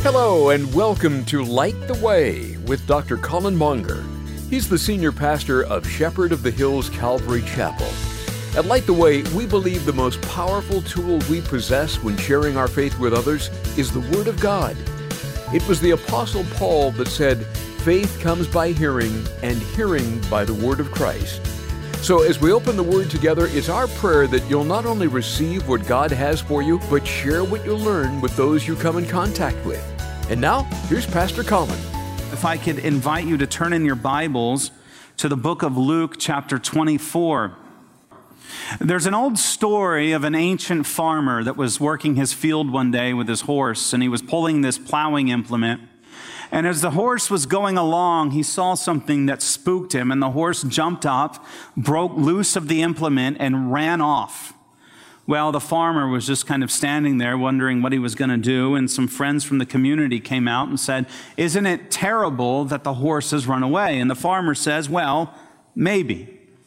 Hello and welcome to Light the Way with Dr. Colin Monger. He's the senior pastor of Shepherd of the Hills Calvary Chapel. At Light the Way, we believe the most powerful tool we possess when sharing our faith with others is the Word of God. It was the Apostle Paul that said, "Faith comes by hearing, and hearing by the Word of Christ." So as we open the Word together, it's our prayer that you'll not only receive what God has for you, but share what you learn with those you come in contact with. And now, here's Pastor Colin. If I could invite you to turn in your Bibles to the book of Luke, chapter 24. There's an old story of an ancient farmer that was working his field one day with his horse, and he was pulling this plowing implement. And as the horse was going along, he saw something that spooked him, and the horse jumped up, broke loose of the implement, and ran off. Well, the farmer was just kind of standing there wondering what he was going to do, and some friends from the community came out and said, "Isn't it terrible that the horse has run away?" And the farmer says, "Well, maybe."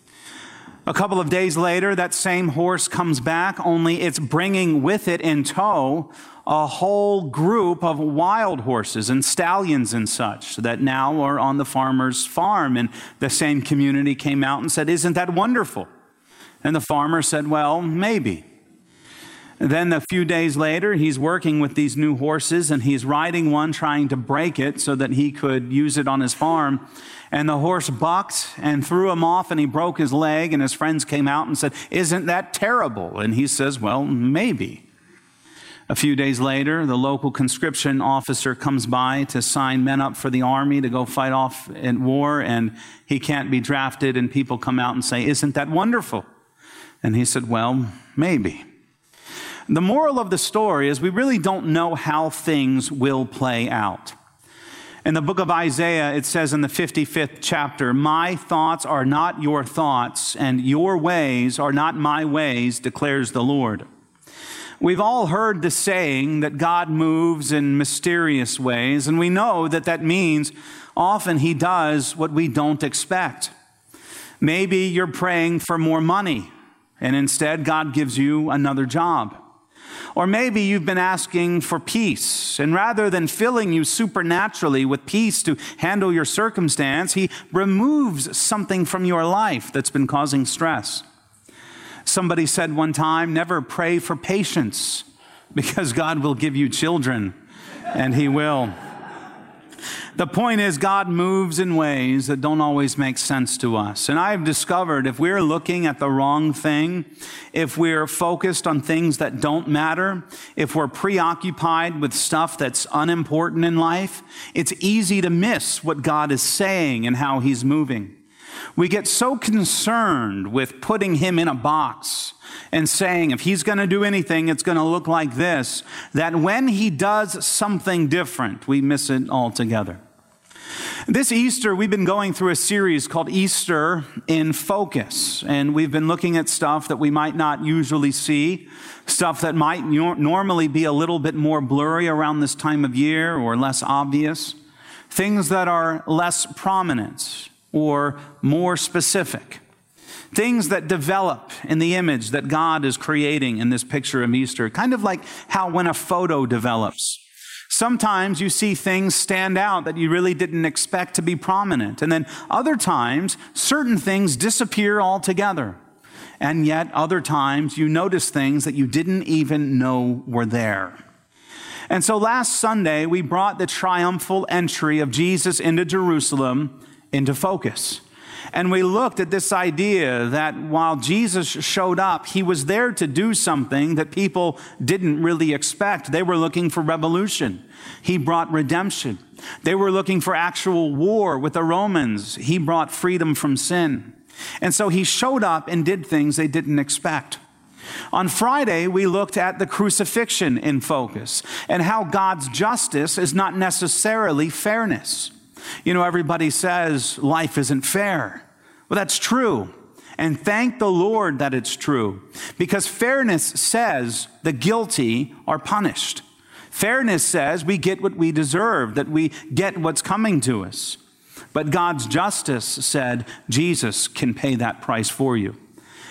A couple of days later, that same horse comes back, only it's bringing with it in tow a whole group of wild horses and stallions and such that now are on the farmer's farm. And the same community came out and said, "Isn't that wonderful?" And the farmer said, "Well, maybe." And then a few days later, he's working with these new horses, and he's riding one, trying to break it so that he could use it on his farm. And the horse bucked and threw him off, and he broke his leg, and his friends came out and said, "Isn't that terrible?" And he says, "Well, maybe." A few days later, the local conscription officer comes by to sign men up for the army to go fight off in war, and he can't be drafted, and people come out and say, "Isn't that wonderful?" And he said, "Well, maybe." The moral of the story is we really don't know how things will play out. In the book of Isaiah, it says in the 55th chapter, "My thoughts are not your thoughts, and your ways are not my ways, declares the Lord." We've all heard the saying that God moves in mysterious ways, and we know that that means often He does what we don't expect. Maybe you're praying for more money, and instead God gives you another job. Or maybe you've been asking for peace, and rather than filling you supernaturally with peace to handle your circumstance, He removes something from your life that's been causing stress. Somebody said one time, never pray for patience, because God will give you children, and He will. The point is, God moves in ways that don't always make sense to us. And I've discovered if we're looking at the wrong thing, if we're focused on things that don't matter, if we're preoccupied with stuff that's unimportant in life, it's easy to miss what God is saying and how He's moving. We get so concerned with putting Him in a box and saying, if He's going to do anything, it's going to look like this, that when He does something different, we miss it altogether. This Easter, we've been going through a series called Easter in Focus, and we've been looking at stuff that we might not usually see, stuff that might normally be a little bit more blurry around this time of year or less obvious, things that are less prominent or more specific, things that develop in the image that God is creating in this picture of Easter, kind of like how when a photo develops. Sometimes you see things stand out that you really didn't expect to be prominent. And then other times, certain things disappear altogether. And yet other times you notice things that you didn't even know were there. And so last Sunday, we brought the triumphal entry of Jesus into Jerusalem into focus. And we looked at this idea that while Jesus showed up, He was there to do something that people didn't really expect. They were looking for revolution. He brought redemption. They were looking for actual war with the Romans. He brought freedom from sin. And so He showed up and did things they didn't expect. On Friday, we looked at the crucifixion in focus and how God's justice is not necessarily fairness. You know, everybody says life isn't fair. Well, that's true. And thank the Lord that it's true. Because fairness says the guilty are punished. Fairness says we get what we deserve, that we get what's coming to us. But God's justice said Jesus can pay that price for you.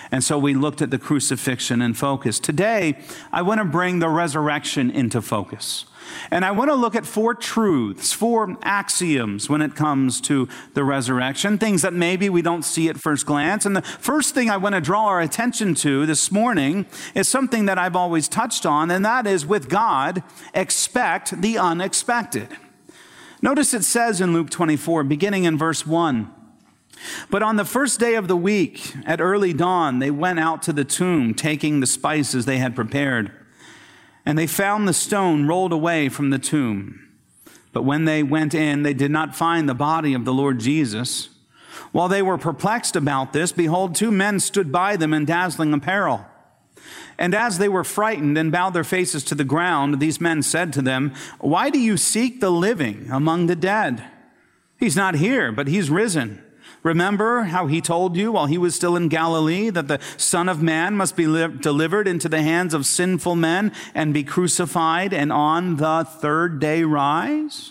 And so we looked at the crucifixion in focus. Today, I want to bring the resurrection into focus. And I want to look at 4 truths, 4 axioms when it comes to the resurrection, things that maybe we don't see at first glance. And the first thing I want to draw our attention to this morning is something that I've always touched on, and that is, with God, expect the unexpected. Notice it says in Luke 24, beginning in verse 1, "But on the first day of the week, at early dawn, they went out to the tomb, taking the spices they had prepared. And they found the stone rolled away from the tomb. But when they went in, they did not find the body of the Lord Jesus. While they were perplexed about this, behold, 2 men stood by them in dazzling apparel. And as they were frightened and bowed their faces to the ground, these men said to them, 'Why do you seek the living among the dead? He's not here, but he's risen. Remember how he told you while he was still in Galilee that the Son of Man must be delivered into the hands of sinful men and be crucified and on the 3rd day rise?'"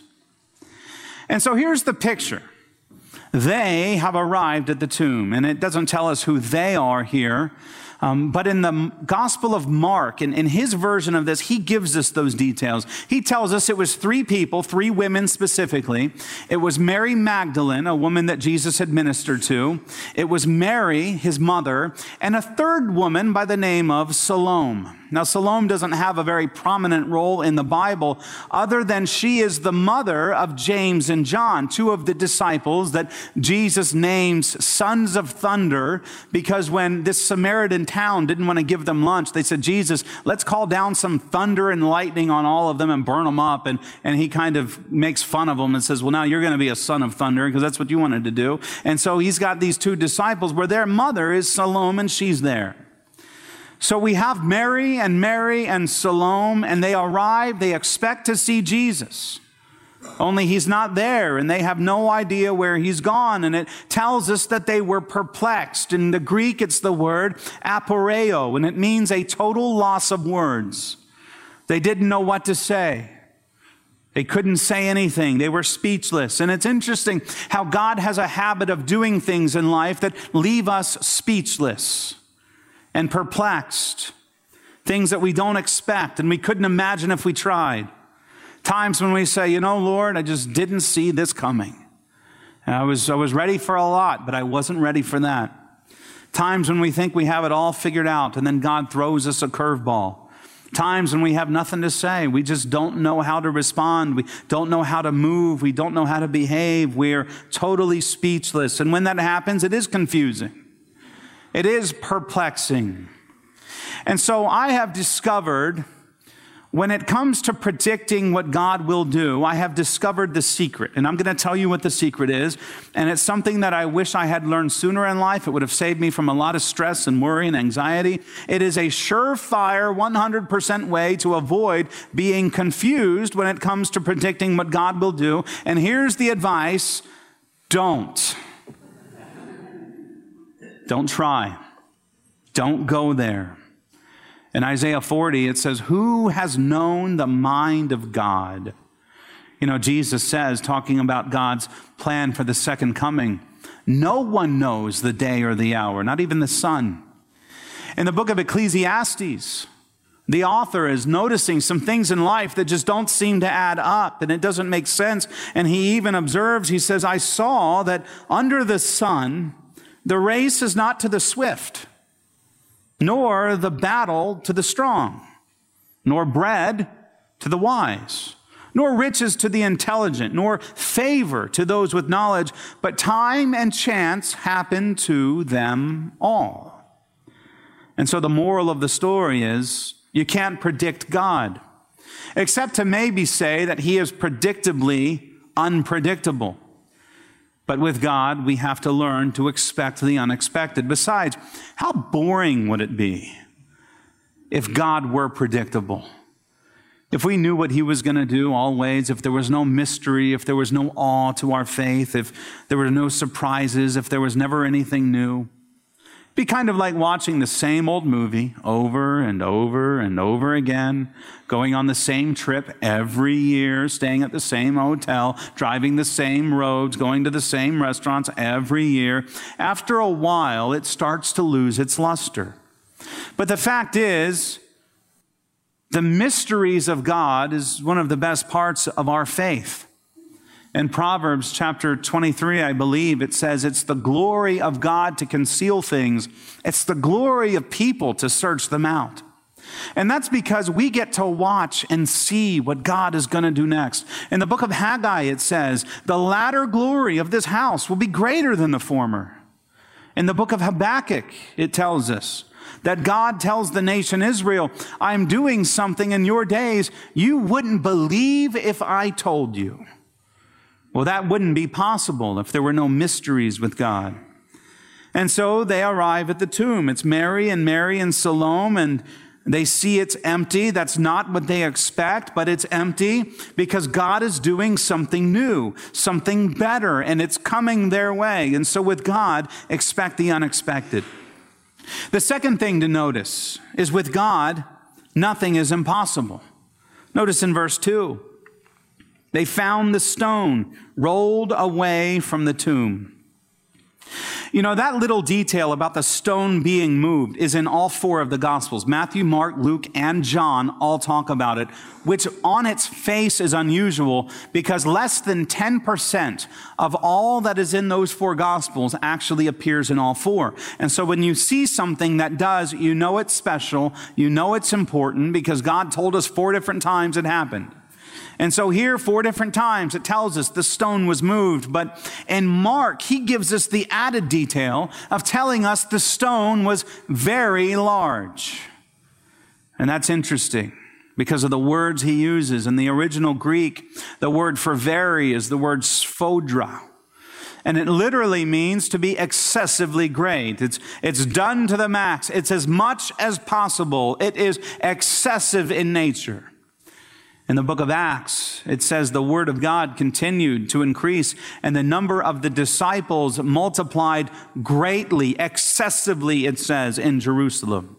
And so here's the picture. They have arrived at the tomb, and it doesn't tell us who they are here. But in the Gospel of Mark, in his version of this, he gives us those details. He tells us it was 3 people, 3 women specifically. It was Mary Magdalene, a woman that Jesus had ministered to. It was Mary, his mother, and a 3rd woman by the name of Salome. Now, Salome doesn't have a very prominent role in the Bible other than she is the mother of James and John, 2 of the disciples that Jesus names sons of thunder, because when this Samaritan town didn't want to give them lunch, they said, "Jesus, let's call down some thunder and lightning on all of them and burn them up." And he kind of makes fun of them and says, "Well, now you're going to be a son of thunder because that's what you wanted to do." And so he's got these 2 disciples where their mother is Salome, and she's there. So we have Mary and Salome, and they arrive, they expect to see Jesus. Only he's not there, and they have no idea where he's gone. And it tells us that they were perplexed. In the Greek, it's the word aporeo, and it means a total loss of words. They didn't know what to say. They couldn't say anything. They were speechless. And it's interesting how God has a habit of doing things in life that leave us speechless and perplexed. Things that we don't expect and we couldn't imagine if we tried. Times when we say, "You know, Lord, I just didn't see this coming. I was ready for a lot, but I wasn't ready for that." Times when we think we have it all figured out, and then God throws us a curveball. Times when we have nothing to say. We just don't know how to respond. We don't know how to move. We don't know how to behave. We're totally speechless. And when that happens, it is confusing. It is perplexing. And so I have discovered, when it comes to predicting what God will do, I have discovered the secret. And I'm going to tell you what the secret is. And it's something that I wish I had learned sooner in life. It would have saved me from a lot of stress and worry and anxiety. It is a surefire 100% way to avoid being confused when it comes to predicting what God will do. And here's the advice: don't. Don't try. Don't go there. In Isaiah 40, it says, "Who has known the mind of God?" You know, Jesus says, talking about God's plan for the second coming, no one knows the day or the hour, not even the Son. In the book of Ecclesiastes, the author is noticing some things in life that just don't seem to add up, and it doesn't make sense. And he even observes, he says, "I saw that under the sun, the race is not to the swift, nor the battle to the strong, nor bread to the wise, nor riches to the intelligent, nor favor to those with knowledge, but time and chance happen to them all." And so the moral of the story is, you can't predict God, except to maybe say that he is predictably unpredictable. But with God, we have to learn to expect the unexpected. Besides, how boring would it be if God were predictable? If we knew what he was going to do always, if there was no mystery, if there was no awe to our faith, if there were no surprises, if there was never anything new. Be kind of like watching the same old movie over and over and over again, going on the same trip every year, staying at the same hotel, driving the same roads, going to the same restaurants every year. After a while, it starts to lose its luster. But the fact is, the mysteries of God is one of the best parts of our faith. In Proverbs chapter 23, I believe, it says it's the glory of God to conceal things. It's the glory of people to search them out. And that's because we get to watch and see what God is going to do next. In the book of Haggai, it says, the latter glory of this house will be greater than the former. In the book of Habakkuk, it tells us that God tells the nation Israel, I'm doing something in your days you wouldn't believe if I told you. Well, that wouldn't be possible if there were no mysteries with God. And so they arrive at the tomb. It's Mary and Salome, and they see it's empty. That's not what they expect, but it's empty because God is doing something new, something better, and it's coming their way. And so with God, expect the unexpected. The second thing to notice is with God, nothing is impossible. Notice in verse 2. They found the stone rolled away from the tomb. You know, that little detail about the stone being moved is in all four of the Gospels. Matthew, Mark, Luke, and John all talk about it, which on its face is unusual because less than 10% of all that is in those four Gospels actually appears in all four. And so when you see something that does, you know it's special, you know it's important because God told us 4 different times it happened. And so here, 4 different times, it tells us the stone was moved. But in Mark, he gives us the added detail of telling us the stone was very large. And that's interesting because of the words he uses. In the original Greek, the word for very is the word sphodra. And it literally means to be excessively great. It's done to the max. It's as much as possible. It is excessive in nature. In the book of Acts, it says the word of God continued to increase and the number of the disciples multiplied greatly, excessively, it says, in Jerusalem.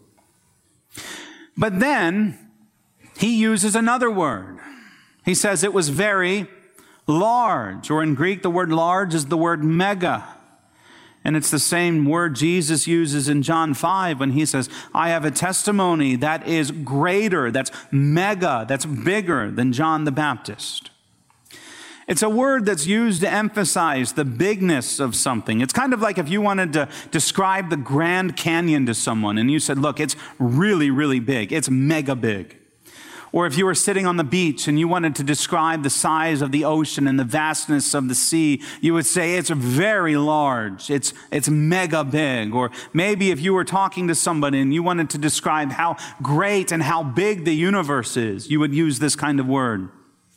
But then he uses another word. He says it was very large, or in Greek, the word large is the word mega. And it's the same word Jesus uses in John 5 when he says, I have a testimony that is greater, that's mega, that's bigger than John the Baptist. It's a word that's used to emphasize the bigness of something. It's kind of like if you wanted to describe the Grand Canyon to someone and you said, look, it's really, really big. It's mega big. Or if you were sitting on the beach and you wanted to describe the size of the ocean and the vastness of the sea, you would say it's very large, it's mega big. Or maybe if you were talking to somebody and you wanted to describe how great and how big the universe is, you would use this kind of word.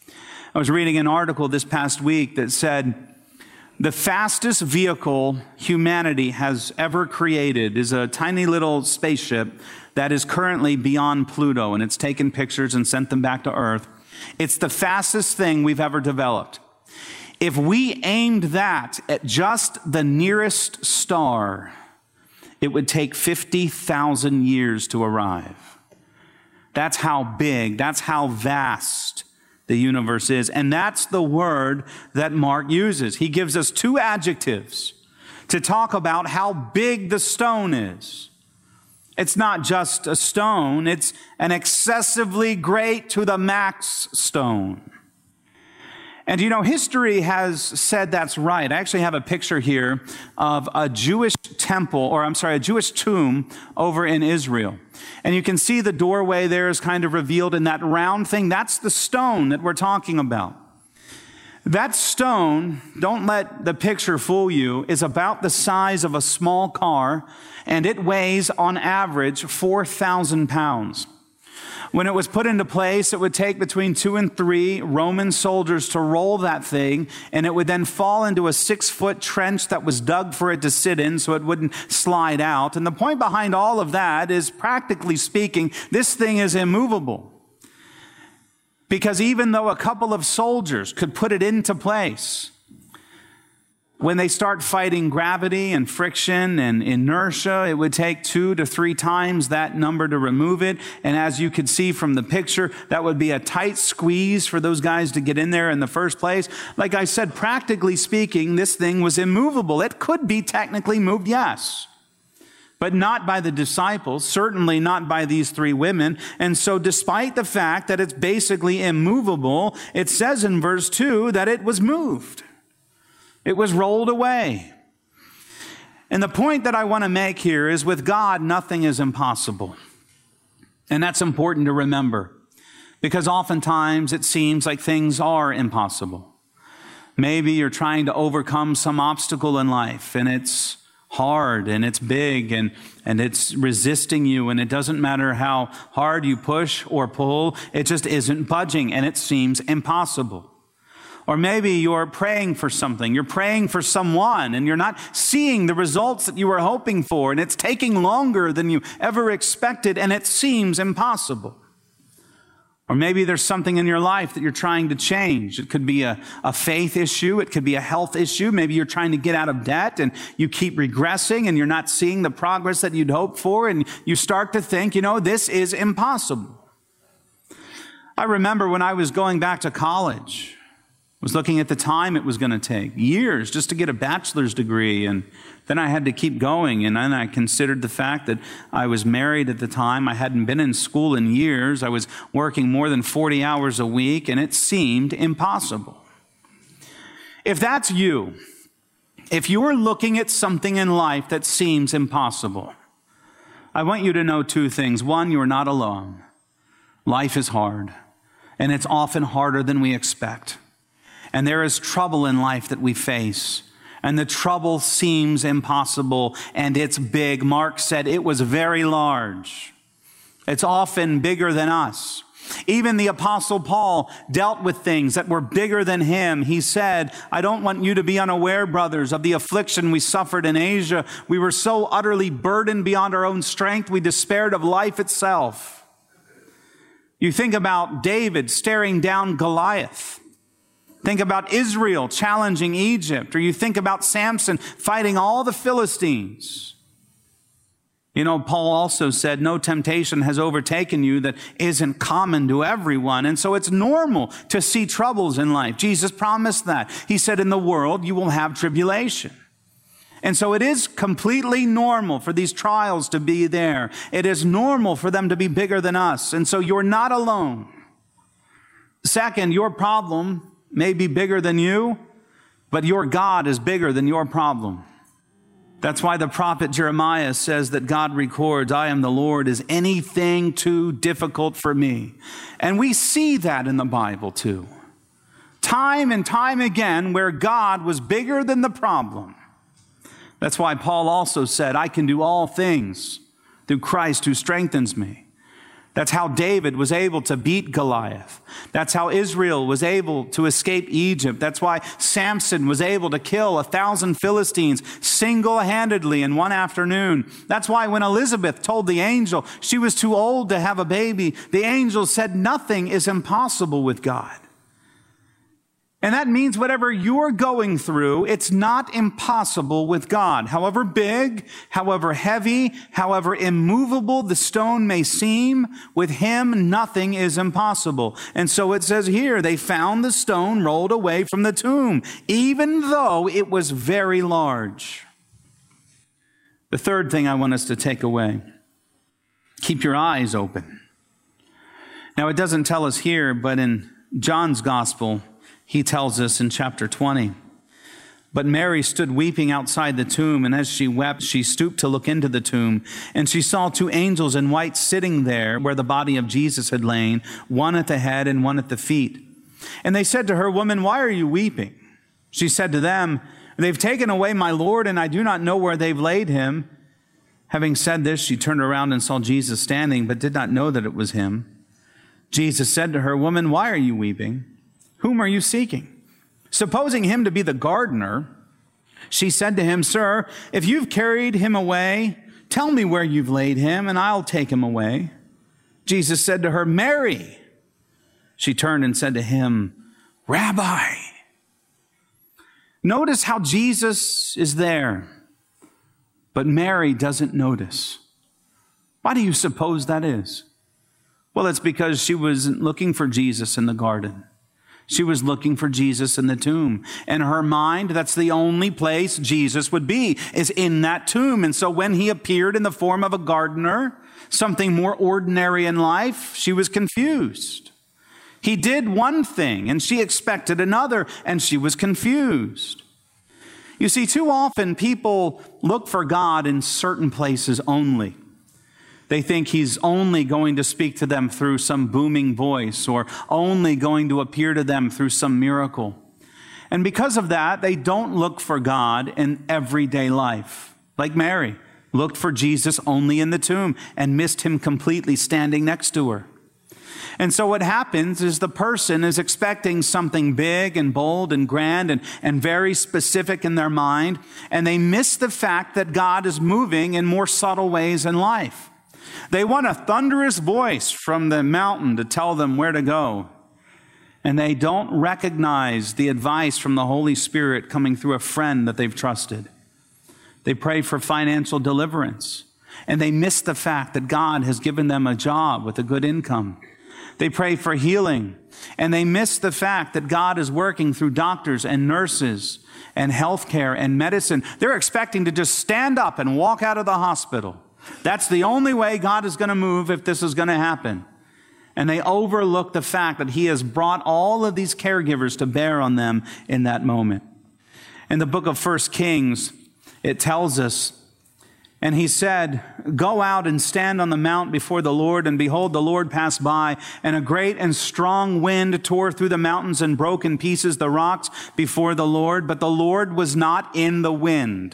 I was reading an article this past week that said, the fastest vehicle humanity has ever created is a tiny little spaceship that is currently beyond Pluto, and it's taken pictures and sent them back to Earth. It's the fastest thing we've ever developed. If we aimed that at just the nearest star, it would take 50,000 years to arrive. That's how big, that's how vast the universe is. And that's the word that Mark uses. He gives us 2 adjectives to talk about how big the stone is. It's not just a stone, it's an excessively great to the max stone. And you know, history has said that's right. I actually have a picture here of a Jewish a Jewish tomb over in Israel. And you can see the doorway there is kind of revealed in that round thing. That's the stone that we're talking about. That stone, don't let the picture fool you, is about the size of a small car, and it weighs on average 4,000 pounds. When it was put into place, it would take between 2 and 3 Roman soldiers to roll that thing, and it would then fall into a 6-foot trench that was dug for it to sit in so it wouldn't slide out. And the point behind all of that is, practically speaking, this thing is immovable. Because even though a couple of soldiers could put it into place, When they start fighting gravity and friction and inertia, it would take 2 to 3 times that number to remove it. And as you could see from the picture, that would be a tight squeeze for those guys to get in there in the first place. Like I said, practically speaking, this thing was immovable. It could be technically moved, yes, but not by the disciples, certainly not by these 3 women. And so despite the fact that it's basically immovable, it says in verse 2 that it was moved. It was rolled away. And the point that I want to make here is with God, nothing is impossible. And that's important to remember because oftentimes it seems like things are impossible. Maybe you're trying to overcome some obstacle in life and it's hard and it's big and it's resisting you, and it doesn't matter how hard you push or pull, it just isn't budging and it seems impossible. Or maybe you're praying for something, you're praying for someone, and you're not seeing the results that you were hoping for, and it's taking longer than you ever expected, and it seems impossible. Or maybe there's something in your life that you're trying to change. It could be a faith issue, it could be a health issue. Maybe you're trying to get out of debt, and you keep regressing, and you're not seeing the progress that you'd hoped for, and you start to think, this is impossible. I remember when I was going back to college, was looking at the time it was going to take, years just to get a bachelor's degree, and then I had to keep going, and then I considered the fact that I was married at the time. I hadn't been in school in years. I was working more than 40 hours a week, and it seemed impossible. If that's you, if you're looking at something in life that seems impossible, I want you to know 2 things. One, you're not alone. Life is hard, and it's often harder than we expect. And there is trouble in life that we face. And the trouble seems impossible, and it's big. Mark said it was very large. It's often bigger than us. Even the Apostle Paul dealt with things that were bigger than him. He said, I don't want you to be unaware, brothers, of the affliction we suffered in Asia. We were so utterly burdened beyond our own strength, we despaired of life itself. You think about David staring down Goliath. Think about Israel challenging Egypt, or you think about Samson fighting all the Philistines. Paul also said, no temptation has overtaken you that isn't common to everyone. And so it's normal to see troubles in life. Jesus promised that. He said, in the world, you will have tribulation. And so it is completely normal for these trials to be there. It is normal for them to be bigger than us. And so you're not alone. Second, your problem may be bigger than you, but your God is bigger than your problem. That's why the prophet Jeremiah says that God records, I am the Lord, is anything too difficult for me? And we see that in the Bible too. Time and time again where God was bigger than the problem. That's why Paul also said, I can do all things through Christ who strengthens me. That's how David was able to beat Goliath. That's how Israel was able to escape Egypt. That's why Samson was able to kill 1,000 Philistines single-handedly in one afternoon. That's why when Elizabeth told the angel she was too old to have a baby, the angel said nothing is impossible with God. And that means whatever you're going through, it's not impossible with God. However big, however heavy, however immovable the stone may seem, with him nothing is impossible. And so it says here, they found the stone rolled away from the tomb, even though it was very large. The third thing I want us to take away, keep your eyes open. Now it doesn't tell us here, but in John's gospel, he tells us in chapter 20, but Mary stood weeping outside the tomb, and as she wept, she stooped to look into the tomb, and she saw 2 angels in white sitting there where the body of Jesus had lain, one at the head and one at the feet. And they said to her, Woman, why are you weeping? She said to them, They've taken away my Lord, and I do not know where they've laid him. Having said this, she turned around and saw Jesus standing, but did not know that it was him. Jesus said to her, Woman, why are you weeping? Whom are you seeking? Supposing him to be the gardener, she said to him, Sir, if you've carried him away, tell me where you've laid him, and I'll take him away. Jesus said to her, Mary. She turned and said to him, Rabbi. Notice how Jesus is there, but Mary doesn't notice. Why do you suppose that is? Well, it's because she wasn't looking for Jesus in the garden. She was looking for Jesus in the tomb. In her mind, that's the only place Jesus would be, is in that tomb. And so when he appeared in the form of a gardener, something more ordinary in life, she was confused. He did one thing, and she expected another, and she was confused. You see, too often people look for God in certain places only. They think he's only going to speak to them through some booming voice or only going to appear to them through some miracle. And because of that, they don't look for God in everyday life. Like Mary looked for Jesus only in the tomb and missed him completely standing next to her. And so what happens is the person is expecting something big and bold and grand and very specific in their mind, and they miss the fact that God is moving in more subtle ways in life. They want a thunderous voice from the mountain to tell them where to go. And they don't recognize the advice from the Holy Spirit coming through a friend that they've trusted. They pray for financial deliverance, and they miss the fact that God has given them a job with a good income. They pray for healing, and they miss the fact that God is working through doctors and nurses and healthcare and medicine. They're expecting to just stand up and walk out of the hospital. That's the only way God is going to move if this is going to happen. And they overlook the fact that he has brought all of these caregivers to bear on them in that moment. In the book of 1 Kings, it tells us, and he said, "Go out and stand on the mount before the Lord, and behold, the Lord passed by, and a great and strong wind tore through the mountains and broke in pieces the rocks before the Lord, but the Lord was not in the wind.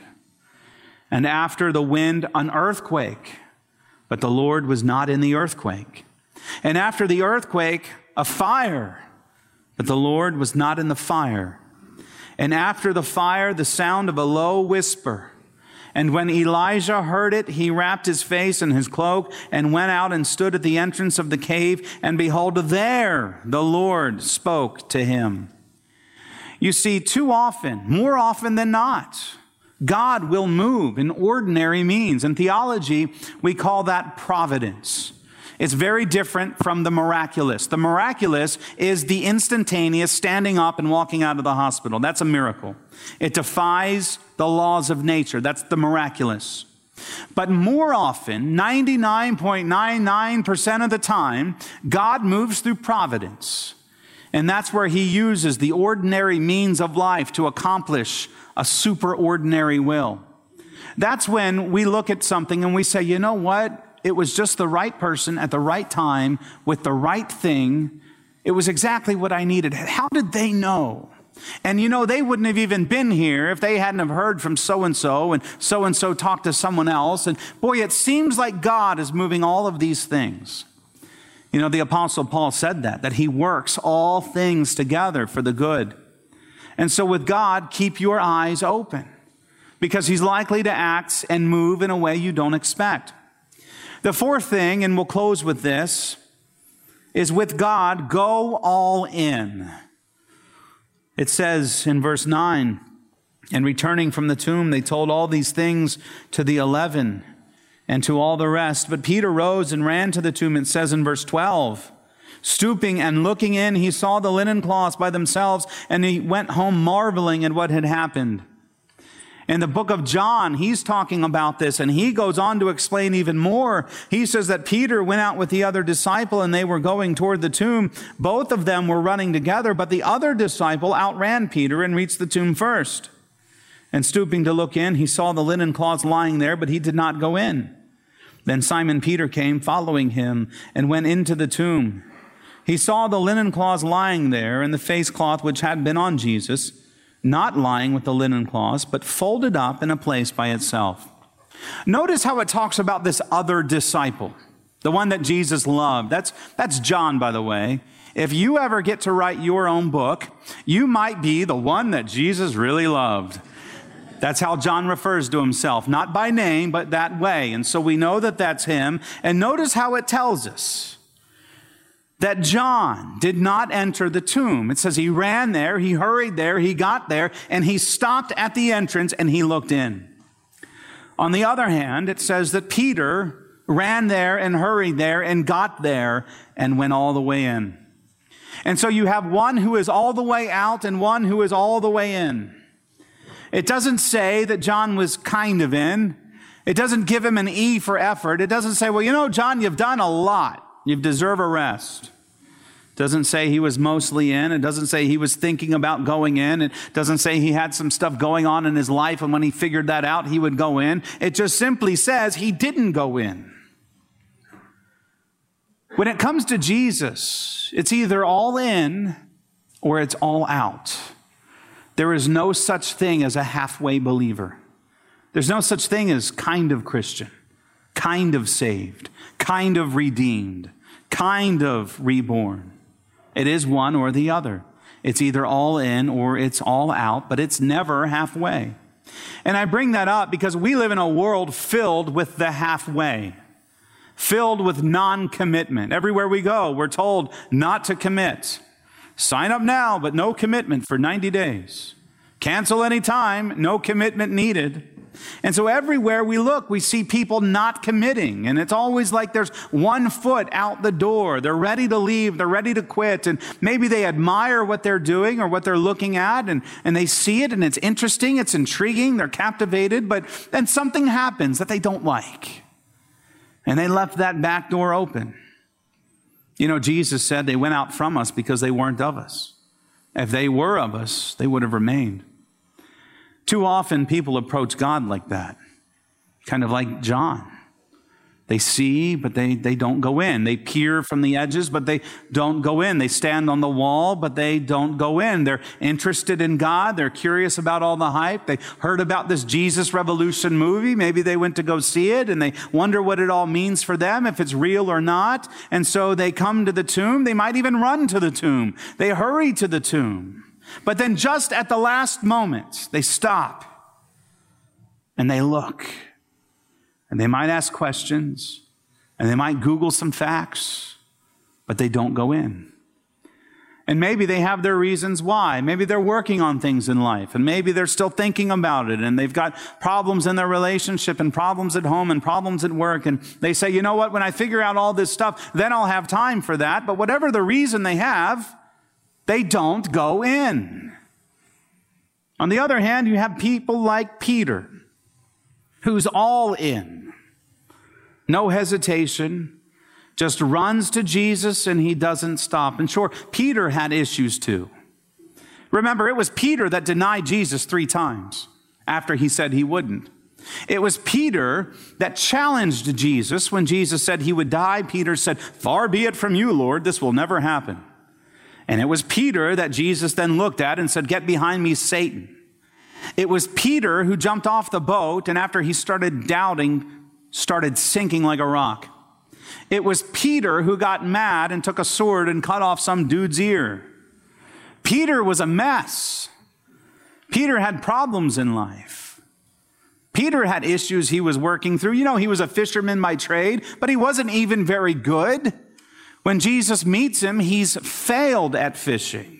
And after the wind, an earthquake, but the Lord was not in the earthquake. And after the earthquake, a fire, but the Lord was not in the fire. And after the fire, the sound of a low whisper. And when Elijah heard it, he wrapped his face in his cloak and went out and stood at the entrance of the cave. And behold, there the Lord spoke to him." You see, too often, more often than not, God will move in ordinary means. In theology, we call that providence. It's very different from the miraculous. The miraculous is the instantaneous standing up and walking out of the hospital. That's a miracle. It defies the laws of nature. That's the miraculous. But more often, 99.99% of the time, God moves through providence. And that's where he uses the ordinary means of life to accomplish a superordinary will. That's when we look at something and we say, you know what? It was just the right person at the right time with the right thing. It was exactly what I needed. How did they know? And you know, they wouldn't have even been here if they hadn't have heard from so-and-so talked to someone else. And boy, it seems like God is moving all of these things. You know, the Apostle Paul said that he works all things together for the good. And so with God, keep your eyes open because he's likely to act and move in a way you don't expect. The fourth thing, and we'll close with this, is with God, go all in. It says in verse 9, "And returning from the tomb, they told all these things to the 11 and to all the rest. But Peter rose and ran to the tomb," it says in verse 12. "Stooping and looking in, he saw the linen cloths by themselves, and he went home marveling at what had happened." In the book of John, he's talking about this, and he goes on to explain even more. He says that Peter went out with the other disciple, and they were going toward the tomb. Both of them were running together, but the other disciple outran Peter and reached the tomb first. And stooping to look in, he saw the linen cloths lying there, but he did not go in. Then Simon Peter came, following him, and went into the tomb. He saw the linen cloths lying there, and the face cloth which had been on Jesus, not lying with the linen cloths, but folded up in a place by itself. Notice how it talks about this other disciple, the one that Jesus loved. That's John, by the way. If you ever get to write your own book, you might be the one that Jesus really loved. That's how John refers to himself, not by name, but that way. And so we know that that's him. And notice how it tells us that John did not enter the tomb. It says he ran there, he hurried there, he got there, and he stopped at the entrance and he looked in. On the other hand, it says that Peter ran there and hurried there and got there and went all the way in. And so you have one who is all the way out and one who is all the way in. It doesn't say that John was kind of in. It doesn't give him an E for effort. It doesn't say, well, you know, John, you've done a lot. You deserve a rest. It doesn't say he was mostly in. It doesn't say he was thinking about going in. It doesn't say he had some stuff going on in his life, and when he figured that out, he would go in. It just simply says he didn't go in. When it comes to Jesus, it's either all in or it's all out. There is no such thing as a halfway believer. There's no such thing as kind of Christian, kind of saved, kind of redeemed, kind of reborn. It is one or the other. It's either all in or it's all out, but it's never halfway. And I bring that up because we live in a world filled with the halfway, filled with non-commitment. Everywhere we go, we're told not to commit. Sign up now, but no commitment for 90 days. Cancel any time, no commitment needed. And so everywhere we look, we see people not committing. And it's always like there's one foot out the door. They're ready to leave. They're ready to quit. And maybe they admire what they're doing or what they're looking at. And they see it and it's interesting. It's intriguing. They're captivated. But then something happens that they don't like. And they left that back door open. You know, Jesus said they went out from us because they weren't of us. If they were of us, they would have remained. Too often people approach God like that, kind of like John. They see, but they don't go in. They peer from the edges, but they don't go in. They stand on the wall, but they don't go in. They're interested in God. They're curious about all the hype. They heard about this Jesus Revolution movie. Maybe they went to go see it, and they wonder what it all means for them, if it's real or not. And so they come to the tomb. They might even run to the tomb. They hurry to the tomb. But then just at the last moment, they stop and they look. And they might ask questions, and they might Google some facts, but they don't go in. And maybe they have their reasons why. Maybe they're working on things in life, and maybe they're still thinking about it, and they've got problems in their relationship, and problems at home, and problems at work, and they say, you know what, when I figure out all this stuff, then I'll have time for that. But whatever the reason they have, they don't go in. On the other hand, you have people like Peter, who's all in. No hesitation, just runs to Jesus and he doesn't stop. And sure, Peter had issues too. Remember, it was Peter that denied Jesus 3 times after he said he wouldn't. It was Peter that challenged Jesus when Jesus said he would die. Peter said, "Far be it from you, Lord, this will never happen." And it was Peter that Jesus then looked at and said, "Get behind me, Satan." It was Peter who jumped off the boat, and after he started doubting, started sinking like a rock. It was Peter who got mad and took a sword and cut off some dude's ear. Peter was a mess. Peter had problems in life. Peter had issues he was working through. You know, he was a fisherman by trade, but he wasn't even very good. When Jesus meets him, he's failed at fishing.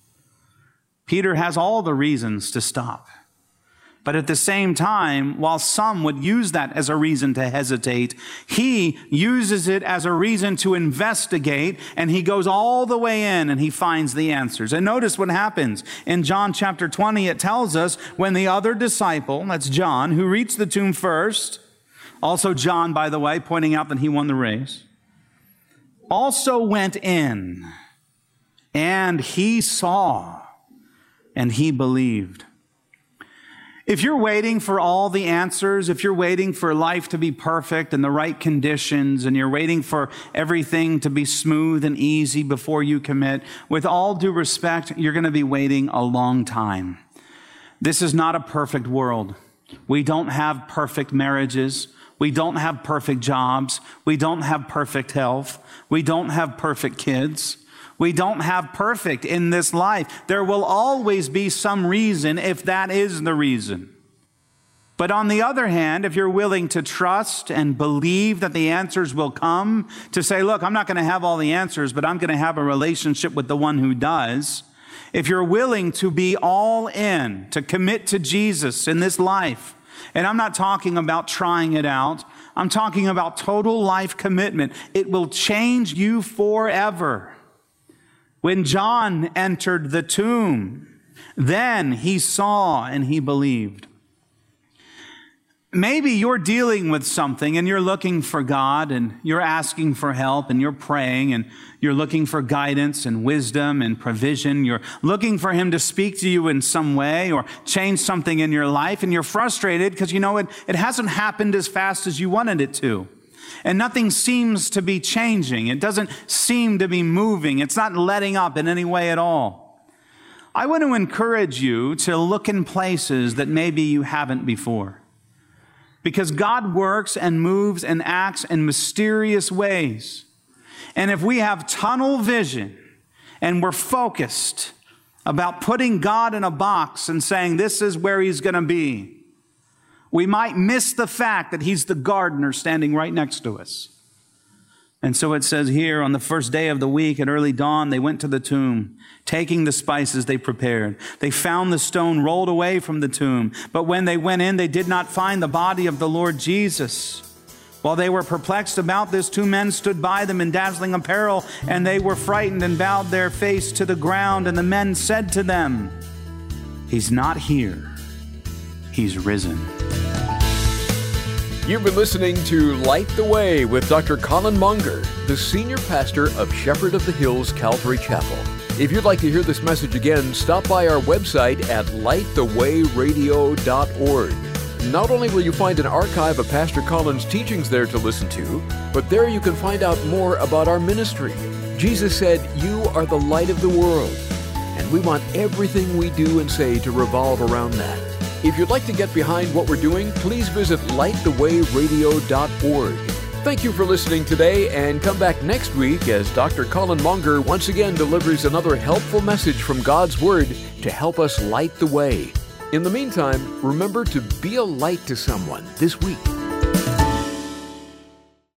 Peter has all the reasons to stop. But at the same time, while some would use that as a reason to hesitate, he uses it as a reason to investigate, and he goes all the way in and he finds the answers. And notice what happens. In John chapter 20, it tells us when the other disciple, that's John, who reached the tomb first, also John, by the way, pointing out that he won the race, also went in, and he saw, and he believed. If you're waiting for all the answers, if you're waiting for life to be perfect and the right conditions, and you're waiting for everything to be smooth and easy before you commit, with all due respect, you're going to be waiting a long time. This is not a perfect world. We don't have perfect marriages. We don't have perfect jobs. We don't have perfect health. We don't have perfect kids. We don't have perfect in this life. There will always be some reason if that is the reason. But on the other hand, if you're willing to trust and believe that the answers will come, to say, look, I'm not going to have all the answers, but I'm going to have a relationship with the one who does. If you're willing to be all in, to commit to Jesus in this life, and I'm not talking about trying it out, I'm talking about total life commitment. It will change you forever. When John entered the tomb, then he saw and he believed. Maybe you're dealing with something and you're looking for God and you're asking for help and you're praying and you're looking for guidance and wisdom and provision. You're looking for Him to speak to you in some way or change something in your life, and you're frustrated because you know it hasn't happened as fast as you wanted it to. And nothing seems to be changing. It doesn't seem to be moving. It's not letting up in any way at all. I want to encourage you to look in places that maybe you haven't before. Because God works and moves and acts in mysterious ways. And if we have tunnel vision and we're focused about putting God in a box and saying this is where He's going to be, we might miss the fact that He's the gardener standing right next to us. And so it says here, on the first day of the week at early dawn, they went to the tomb, taking the spices they prepared. They found the stone rolled away from the tomb. But when they went in, they did not find the body of the Lord Jesus. While they were perplexed about this, two men stood by them in dazzling apparel, and they were frightened and bowed their face to the ground. And the men said to them, "He's not here. He's risen." You've been listening to Light the Way with Dr. Colin Munger, the senior pastor of Shepherd of the Hills Calvary Chapel. If you'd like to hear this message again, stop by our website at lightthewayradio.org. Not only will you find an archive of Pastor Colin's teachings there to listen to, but there you can find out more about our ministry. Jesus said, "You are the light of the world," and we want everything we do and say to revolve around that. If you'd like to get behind what we're doing, please visit lightthewayradio.org. Thank you for listening today, and come back next week as Dr. Colin Munger once again delivers another helpful message from God's Word to help us light the way. In the meantime, remember to be a light to someone this week.